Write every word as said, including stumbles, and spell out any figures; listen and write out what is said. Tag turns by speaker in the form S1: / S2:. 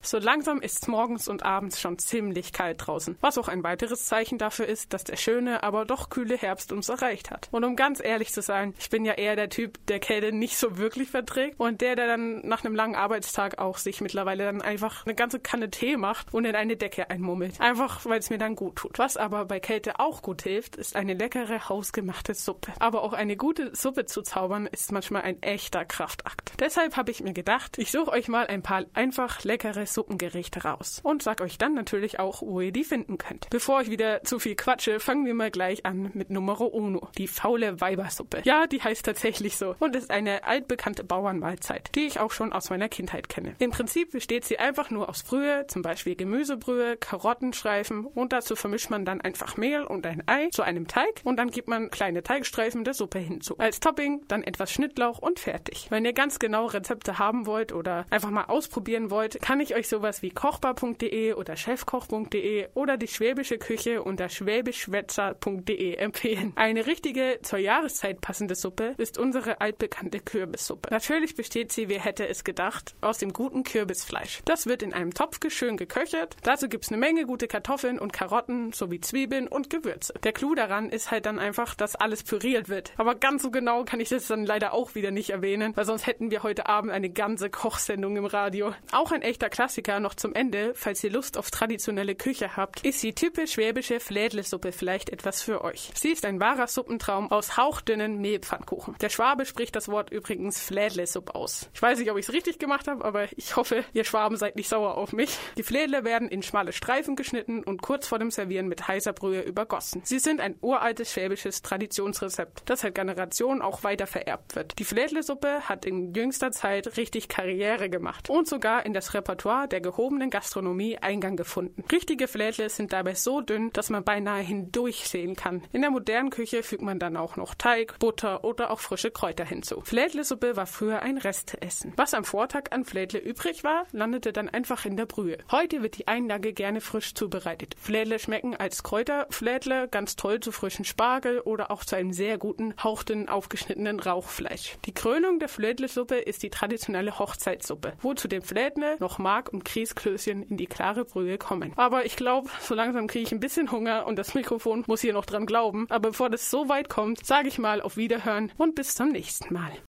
S1: So langsam ist es morgens und abends schon ziemlich kalt draußen, was auch ein weiteres Zeichen dafür ist, dass der schöne, aber doch kühle Herbst uns erreicht hat. Und um ganz ehrlich zu sein, ich bin ja eher der Typ, der Kälte nicht so wirklich verträgt und der, der dann nach einem langen Arbeitstag auch sich mittlerweile dann einfach eine ganze Kanne Tee macht und in eine Decke einmummelt. Einfach, weil es mir dann gut tut. Was aber bei Kälte auch gut hilft, ist eine leckere, hausgemachte Suppe. Aber auch eine gute Suppe zu zaubern, ist manchmal ein echter Kraftakt. Deshalb habe ich mir gedacht, ich suche euch mal ein paar einfach leckere Suppengerichte raus und sag euch dann natürlich auch, wo ihr die finden könnt. Bevor ich wieder zu viel quatsche, fangen wir mal gleich an mit Numero uno, die faule Weibersuppe. Ja, die heißt tatsächlich so und ist eine altbekannte Bauernmahlzeit, die ich auch schon aus meiner Kindheit kenne. Im Prinzip besteht sie einfach nur aus Brühe, zum Beispiel Gemüsebrühe, Karottenstreifen und dazu vermischt man dann einfach Mehl und ein Ei zu einem Teig und dann gibt man kleine Teigstreifen der Suppe hinzu. Als Topping dann etwas Schnittlauch und fertig. Wenn ihr ganz genau Rezepte haben wollt oder einfach mal ausprobieren wollt, kann ich euch sowas wie kochbar punkt de oder chefkoch punkt de oder die schwäbische Küche unter schwäbischschwätzer punkt de empfehlen. Eine richtige zur Jahreszeit passende Suppe ist unsere altbekannte Kürbissuppe. Natürlich besteht sie, wer hätte es gedacht, aus dem guten Kürbisfleisch. Das wird in einem Topf schön geköchert. Dazu gibt es eine Menge gute Kartoffeln und Karotten sowie Zwiebeln und Gewürze. Der Clou daran ist halt dann einfach, dass alles püriert wird. Aber ganz so genau kann ich das dann leider auch wieder nicht erwähnen, weil sonst hätten wir heute Abend eine ganze Kochsendung im Radio. Auch ein echter Klassiker noch zum Ende, falls ihr Lust auf traditionelle Küche habt, ist die typisch schwäbische Flädlesuppe vielleicht etwas für euch. Sie ist ein wahrer Suppentraum aus hauchdünnen Mehlpfannkuchen. Der Schwabe spricht das Wort übrigens Flädlesuppe aus. Ich weiß nicht, ob ich es richtig gemacht habe, aber ich hoffe, ihr Schwaben seid nicht sauer auf mich. Die Flädle werden in schmale Streifen geschnitten und kurz vor dem Servieren mit heißer Brühe übergossen. Sie sind ein uraltes schwäbisches Traditionsrezept, das seit Generationen auch weiter vererbt wird. Die Flädlesuppe hat in jüngster Zeit richtig Karriere gemacht und sogar in das Repertoire der gehobenen Gastronomie Eingang gefunden. Richtige Flädle sind dabei so dünn, dass man beinahe hindurchsehen kann. In der modernen Küche fügt man dann auch noch Teig, Butter oder auch frische Kräuter hinzu. Flädlesuppe war früher ein Resteessen. Was am Vortag an Flädle übrig war, landete dann einfach in der Brühe. Heute wird die Einlage gerne frisch zubereitet. Flädle schmecken als Kräuterflädle ganz toll zu frischen Spargel oder auch zu einem sehr guten, hauchdünnen, aufgeschnittenen Rauchfleisch. Die Krönung der Flädlesuppe ist die traditionelle Hochzeitssuppe, wo zu dem Flädle noch Mark und Grießklößchen in die klare Brühe kommen. Aber ich glaube, so langsam kriege ich ein bisschen Hunger und das Mikrofon muss hier noch dran glauben. Aber bevor das so weit kommt, sage ich mal auf Wiederhören und bis zum nächsten Mal.